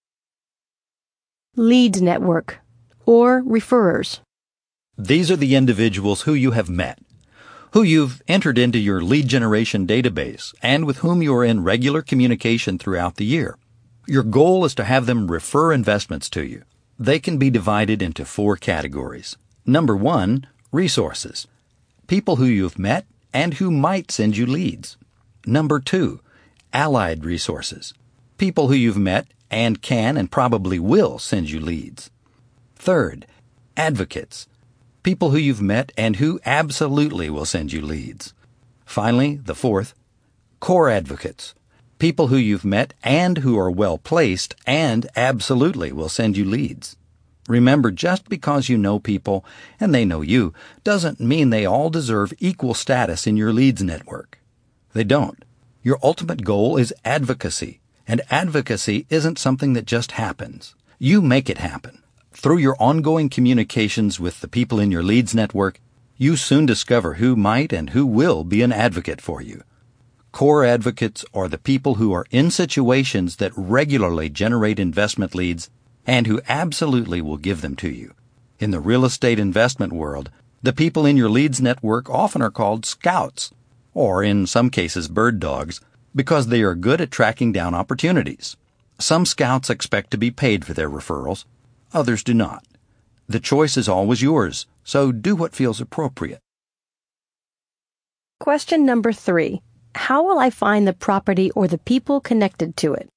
Speaker 2: Lead network or referrers?
Speaker 1: These are the individuals who you have met, who you've entered into your lead generation database, and with whom you are in regular communication throughout the year. Your goal is to have them refer investments to you. They can be divided into 4 categories. Number 1, resources. People who you've met and who might send you leads. Number 2, allied resources, people who you've met and can and probably will send you leads. Third, advocates, people who you've met and who absolutely will send you leads. Finally, the fourth, core advocates, people who you've met and who are well placed and absolutely will send you leads. Remember, just because you know people and they know you doesn't mean they all deserve equal status in your leads network. They don't. Your ultimate goal is advocacy, and advocacy isn't something that just happens. You make it happen. Through your ongoing communications with the people in your leads network, you soon discover who might and who will be an advocate for you. Core advocates are the people who are in situations that regularly generate investment leads and who absolutely will give them to you. In the real estate investment world, the people in your leads network often are called scouts, or in some cases bird dogs, because they are good at tracking down opportunities. Some scouts expect to be paid for their referrals, others do not. The choice is always yours, so do what feels appropriate.
Speaker 2: Question number 3. How will I find the property or the people connected to it?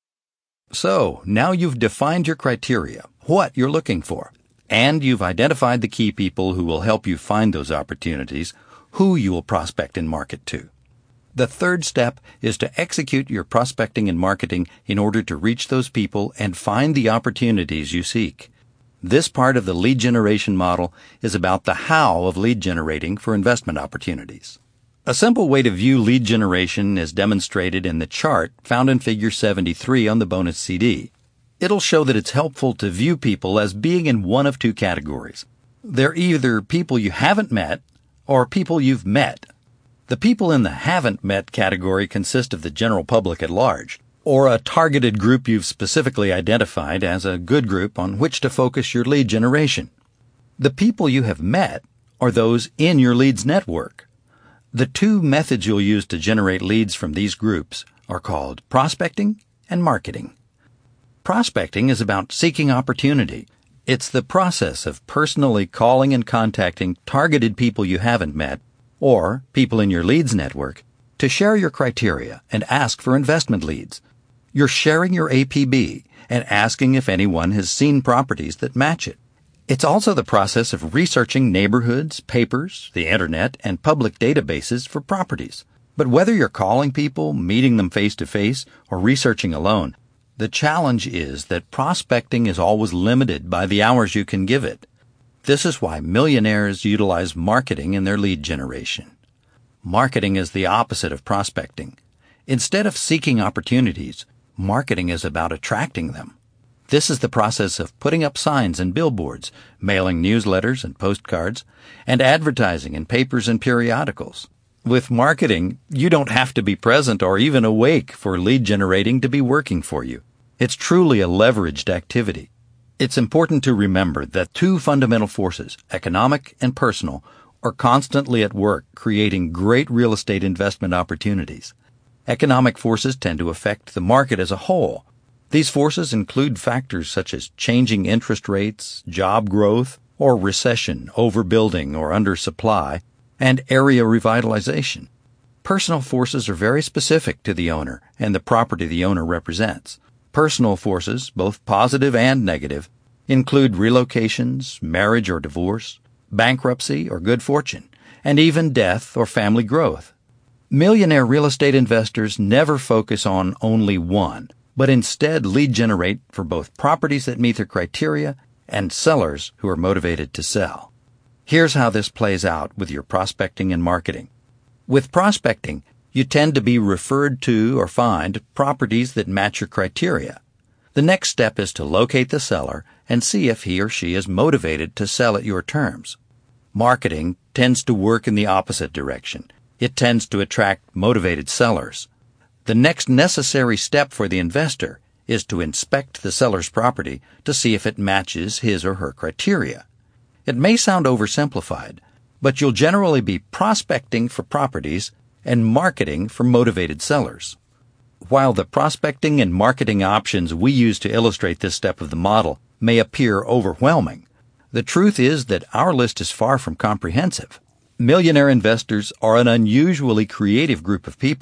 Speaker 1: So, now you've defined your criteria, what you're looking for, and you've identified the key people who will help you find those opportunities, who you will prospect and market to. The third step is to execute your prospecting and marketing in order to reach those people and find the opportunities you seek. This part of the lead generation model is about the how of lead generating for investment opportunities. A simple way to view lead generation is demonstrated in the chart found in Figure 73 on the bonus CD. It'll show that it's helpful to view people as being in one of two categories. They're either people you haven't met or people you've met. The people in the haven't met category consist of the general public at large, or a targeted group you've specifically identified as a good group on which to focus your lead generation. The people you have met are those in your leads network. The two methods you'll use to generate leads from these groups are called prospecting and marketing. Prospecting is about seeking opportunity. It's the process of personally calling and contacting targeted people you haven't met, or people in your leads network, to share your criteria and ask for investment leads. You're sharing your APB and asking if anyone has seen properties that match it. It's also the process of researching neighborhoods, papers, the internet, and public databases for properties. But whether you're calling people, meeting them face-to-face, or researching alone, the challenge is that prospecting is always limited by the hours you can give it. This is why millionaires utilize marketing in their lead generation. Marketing is the opposite of prospecting. Instead of seeking opportunities, marketing is about attracting them. This is the process of putting up signs and billboards, mailing newsletters and postcards, and advertising in papers and periodicals. With marketing, you don't have to be present or even awake for lead generating to be working for you. It's truly a leveraged activity. It's important to remember that two fundamental forces, economic and personal, are constantly at work creating great real estate investment opportunities. Economic forces tend to affect the market as a whole. These forces include factors such as changing interest rates, job growth, or recession, overbuilding or undersupply, and area revitalization. Personal forces are very specific to the owner and the property the owner represents. Personal forces, both positive and negative, include relocations, marriage or divorce, bankruptcy or good fortune, and even death or family growth. Millionaire real estate investors never focus on only one, but instead lead generate for both properties that meet their criteria and sellers who are motivated to sell. Here's how this plays out with your prospecting and marketing. With prospecting, you tend to be referred to or find properties that match your criteria. The next step is to locate the seller and see if he or she is motivated to sell at your terms. Marketing tends to work in the opposite direction. It tends to attract motivated sellers. The next necessary step for the investor is to inspect the seller's property to see if it matches his or her criteria. It may sound oversimplified, but you'll generally be prospecting for properties and marketing for motivated sellers. While the prospecting and marketing options we use to illustrate this step of the model may appear overwhelming, the truth is that our list is far from comprehensive. Millionaire investors are an unusually creative group of people,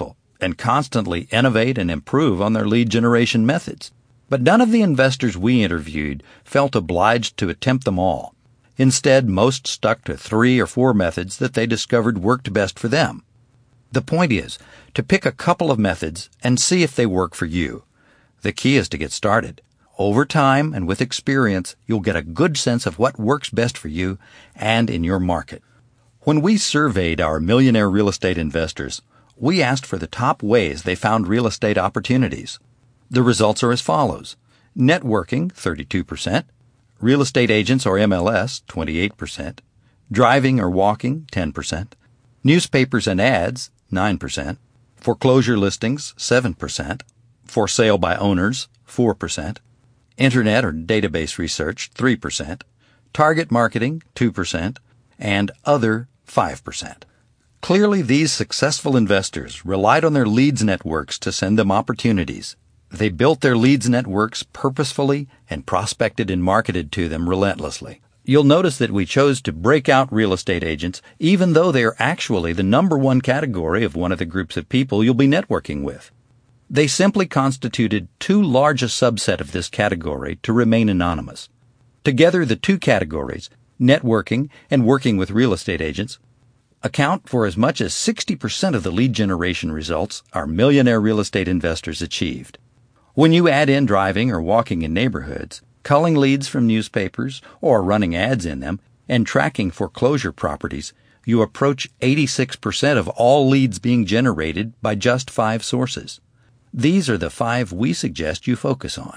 Speaker 1: and constantly innovate and improve on their lead generation methods. But none of the investors we interviewed felt obliged to attempt them all. Instead, most stuck to 3 or 4 methods that they discovered worked best for them. The point is to pick a couple of methods and see if they work for you. The key is to get started. Over time and with experience, you'll get a good sense of what works best for you and in your market. When we surveyed our millionaire real estate investors, we asked for the top ways they found real estate opportunities. The results are as follows: networking, 32%, real estate agents or MLS, 28%, driving or walking, 10%, newspapers and ads, 9%, foreclosure listings, 7%, for sale by owners, 4%, internet or database research, 3%, target marketing, 2%, and other, 5%. Clearly, these successful investors relied on their leads networks to send them opportunities. They built their leads networks purposefully and prospected and marketed to them relentlessly. You'll notice that we chose to break out real estate agents, even though they are actually the number one category of one of the groups of people you'll be networking with. They simply constituted too large a subset of this category to remain anonymous. Together, the two categories, networking and working with real estate agents, account for as much as 60% of the lead generation results our millionaire real estate investors achieved. When you add in driving or walking in neighborhoods, culling leads from newspapers or running ads in them, and tracking foreclosure properties, you approach 86% of all leads being generated by just 5 sources. These are the 5 we suggest you focus on.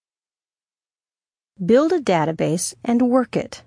Speaker 2: Build a database and work it.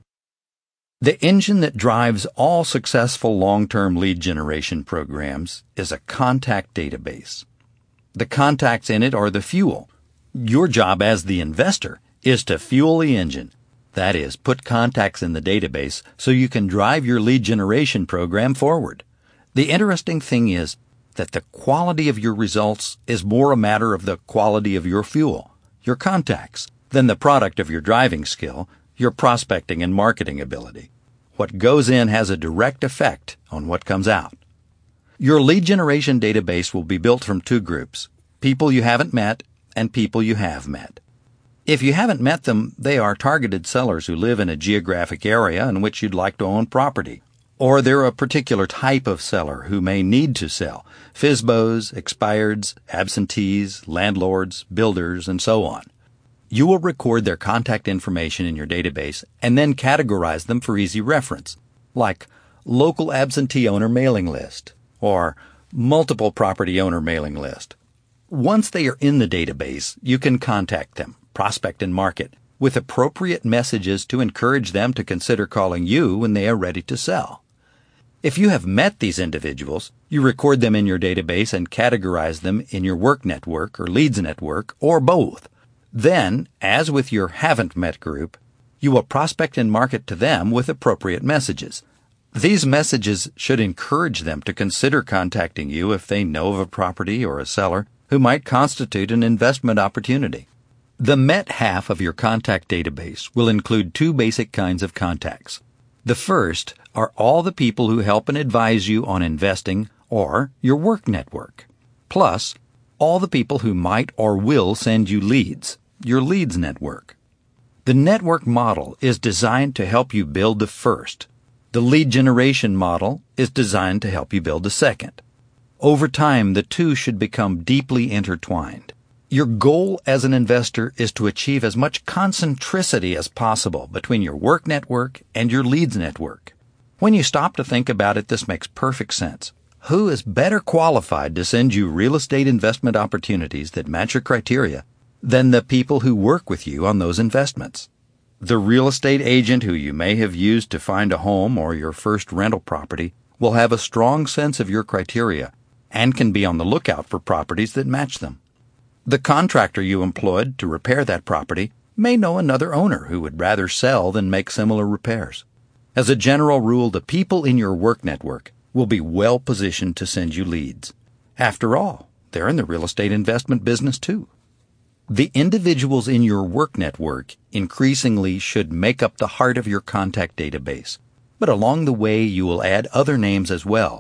Speaker 1: The engine that drives all successful long-term lead generation programs is a contact database. The contacts in it are the fuel. Your job as the investor is to fuel the engine. That is, put contacts in the database so you can drive your lead generation program forward. The interesting thing is that the quality of your results is more a matter of the quality of your fuel, your contacts, than the product of your driving skill, your prospecting and marketing ability. What goes in has a direct effect on what comes out. Your lead generation database will be built from 2 groups, people you haven't met and people you have met. If you haven't met them, they are targeted sellers who live in a geographic area in which you'd like to own property. Or they're a particular type of seller who may need to sell, FSBOs, expireds, absentees, landlords, builders, and so on. You will record their contact information in your database and then categorize them for easy reference, like local absentee owner mailing list or multiple property owner mailing list. Once they are in the database, you can contact them, prospect and market, with appropriate messages to encourage them to consider calling you when they are ready to sell. If you have met these individuals, you record them in your database and categorize them in your work network or leads network or both. Then, as with your haven't met group, you will prospect and market to them with appropriate messages. These messages should encourage them to consider contacting you if they know of a property or a seller who might constitute an investment opportunity. The met half of your contact database will include 2 basic kinds of contacts. The first are all the people who help and advise you on investing or your work network, plus all the people who might or will send you leads, your leads network. The network model is designed to help you build the first. The lead generation model is designed to help you build the second. Over time, the 2 should become deeply intertwined. Your goal as an investor is to achieve as much concentricity as possible between your work network and your leads network. When you stop to think about it, this makes perfect sense. Who is better qualified to send you real estate investment opportunities that match your criteria than the people who work with you on those investments? The real estate agent who you may have used to find a home or your first rental property will have a strong sense of your criteria and can be on the lookout for properties that match them. The contractor you employed to repair that property may know another owner who would rather sell than make similar repairs. As a general rule, the people in your work network will be well positioned to send you leads. After all, they're in the real estate investment business too. The individuals in your work network increasingly should make up the heart of your contact database, but along the way you will add other names as well.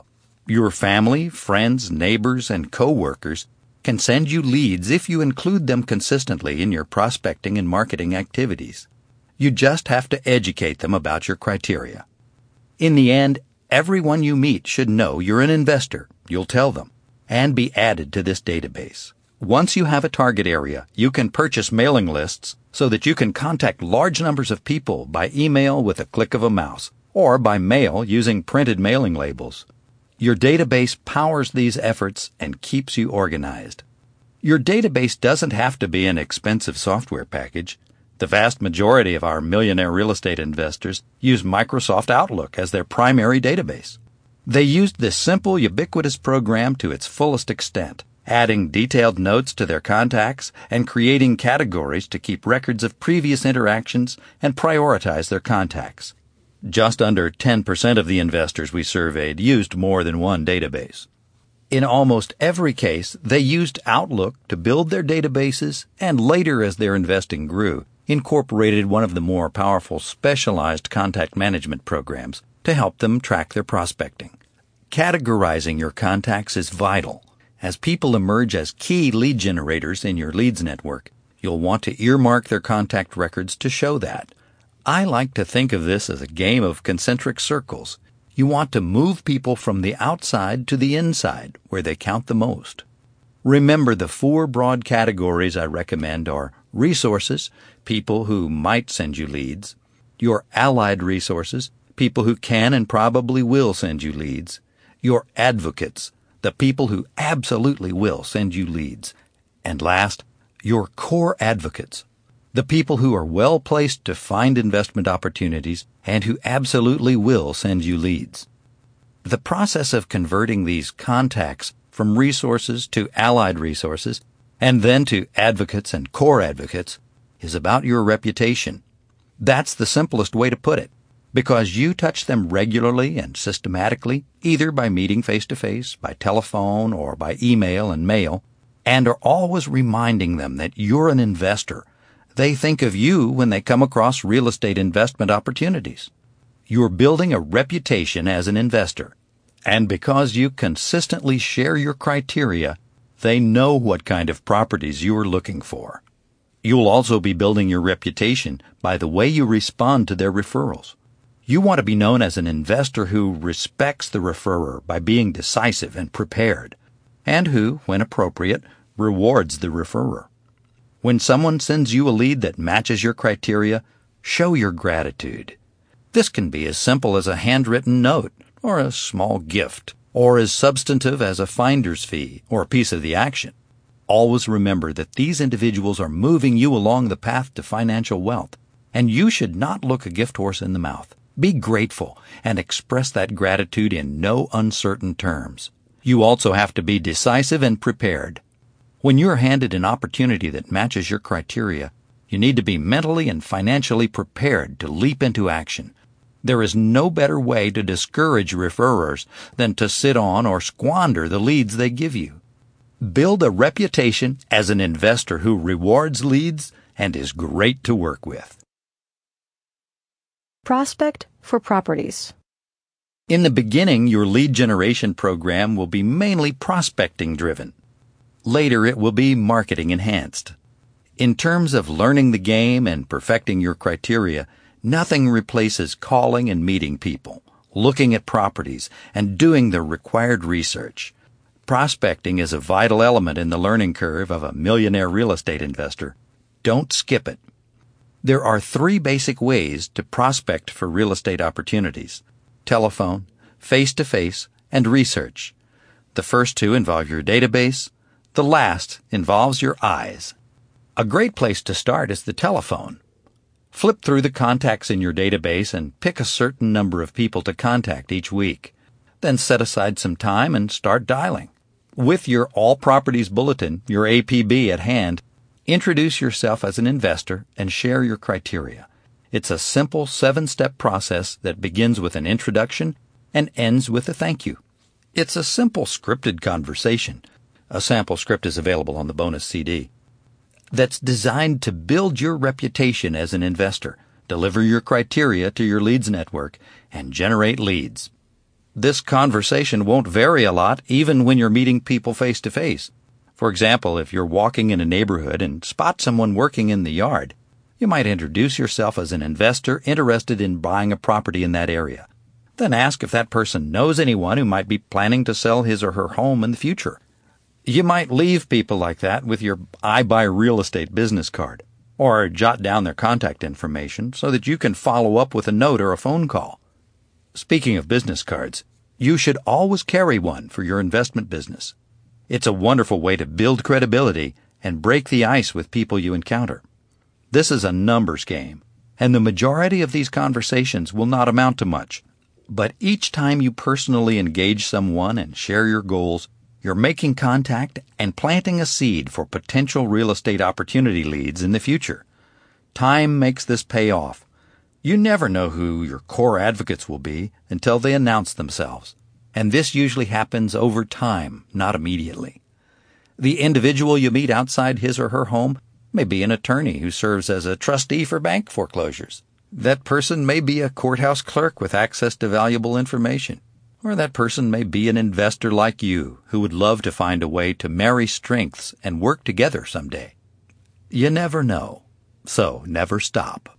Speaker 1: Your family, friends, neighbors, and coworkers can send you leads if you include them consistently in your prospecting and marketing activities. You just have to educate them about your criteria. In the end, everyone you meet should know you're an investor, you'll tell them, and be added to this database. Once you have a target area, you can purchase mailing lists so that you can contact large numbers of people by email with a click of a mouse, or by mail using printed mailing labels. Your database powers these efforts and keeps you organized. Your database doesn't have to be an expensive software package. The vast majority of our millionaire real estate investors use Microsoft Outlook as their primary database. They used this simple, ubiquitous program to its fullest extent, adding detailed notes to their contacts and creating categories to keep records of previous interactions and prioritize their contacts. Just under 10% of the investors we surveyed used more than one database. In almost every case, they used Outlook to build their databases and later, as their investing grew, incorporated one of the more powerful specialized contact management programs to help them track their prospecting. Categorizing your contacts is vital. As people emerge as key lead generators in your leads network, you'll want to earmark their contact records to show that. I like to think of this as a game of concentric circles. You want to move people from the outside to the inside, where they count the most. Remember, the 4 broad categories I recommend are resources, people who might send you leads; your allied resources, people who can and probably will send you leads; your advocates, the people who absolutely will send you leads; and last, your core advocates, the people who are well placed to find investment opportunities and who absolutely will send you leads. The process of converting these contacts from resources to allied resources and then to advocates and core advocates is about your reputation. That's the simplest way to put it, because you touch them regularly and systematically, either by meeting face-to-face, by telephone, or by email and mail, and are always reminding them that you're an investor. They think of you when they come across real estate investment opportunities. You're building a reputation as an investor, and because you consistently share your criteria, they know what kind of properties you're looking for. You'll also be building your reputation by the way you respond to their referrals. You want to be known as an investor who respects the referrer by being decisive and prepared, and who, when appropriate, rewards the referrer. When someone sends you a lead that matches your criteria, show your gratitude. This can be as simple as a handwritten note, or a small gift, or as substantive as a finder's fee or a piece of the action. Always remember that these individuals are moving you along the path to financial wealth, and you should not look a gift horse in the mouth. Be grateful and express that gratitude in no uncertain terms. You also have to be decisive and prepared. When you're handed an opportunity that matches your criteria, you need to be mentally and financially prepared to leap into action. There is no better way to discourage referrers than to sit on or squander the leads they give you. Build a reputation as an investor who rewards leads and is great to work with.
Speaker 2: Prospect for properties.
Speaker 1: In the beginning, your lead generation program will be mainly prospecting driven. Later, it will be marketing enhanced. In terms of learning the game and perfecting your criteria, nothing replaces calling and meeting people, looking at properties, and doing the required research. Prospecting is a vital element in the learning curve of a millionaire real estate investor. Don't skip it. There are 3 basic ways to prospect for real estate opportunities: telephone, face-to-face, and research. The first 2 involve your database. The last involves your eyes. A great place to start is the telephone. Flip through the contacts in your database and pick a certain number of people to contact each week. Then set aside some time and start dialing. With your All Properties Bulletin, your APB, at hand, introduce yourself as an investor and share your criteria. It's a simple 7-step process that begins with an introduction and ends with a thank you. It's a simple scripted conversation. A sample script is available on the bonus CD. That's designed to build your reputation as an investor, deliver your criteria to your leads network, and generate leads. This conversation won't vary a lot even when you're meeting people face to face. For example, if you're walking in a neighborhood and spot someone working in the yard, you might introduce yourself as an investor interested in buying a property in that area. Then ask if that person knows anyone who might be planning to sell his or her home in the future. You might leave people like that with your I Buy Real Estate business card, or jot down their contact information so that you can follow up with a note or a phone call. Speaking of business cards, you should always carry one for your investment business. It's a wonderful way to build credibility and break the ice with people you encounter. This is a numbers game, and the majority of these conversations will not amount to much. But each time you personally engage someone and share your goals, you're making contact and planting a seed for potential real estate opportunity leads in the future. Time makes this pay off. You never know who your core advocates will be until they announce themselves. And this usually happens over time, not immediately. The individual you meet outside his or her home may be an attorney who serves as a trustee for bank foreclosures. That person may be a courthouse clerk with access to valuable information. Or that person may be an investor like you who would love to find a way to marry strengths and work together someday. You never know, so never stop.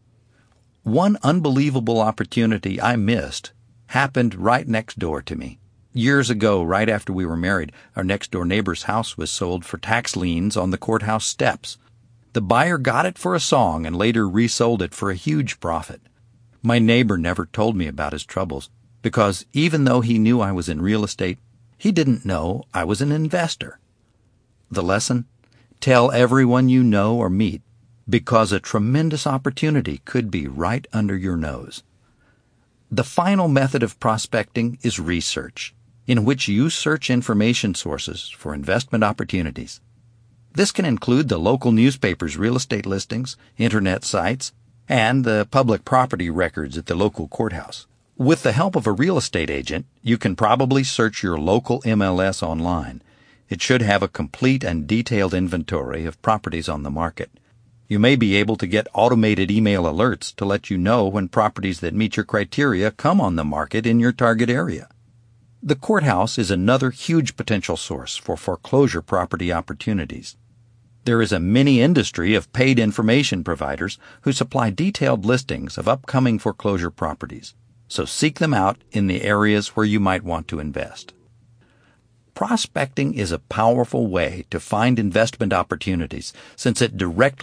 Speaker 1: One unbelievable opportunity I missed happened right next door to me. Years ago, right after we were married, our next-door neighbor's house was sold for tax liens on the courthouse steps. The buyer got it for a song and later resold it for a huge profit. My neighbor never told me about his troubles because even though he knew I was in real estate, he didn't know I was an investor. The lesson? Tell everyone you know or meet because a tremendous opportunity could be right under your nose. The final method of prospecting is research, in which you search information sources for investment opportunities. This can include the local newspaper's real estate listings, internet sites, and the public property records at the local courthouse. With the help of a real estate agent, you can probably search your local MLS online. It should have a complete and detailed inventory of properties on the market. You may be able to get automated email alerts to let you know when properties that meet your criteria come on the market in your target area. The courthouse is another huge potential source for foreclosure property opportunities. There is a mini industry of paid information providers who supply detailed listings of upcoming foreclosure properties, so seek them out in the areas where you might want to invest. Prospecting is a powerful way to find investment opportunities since it directly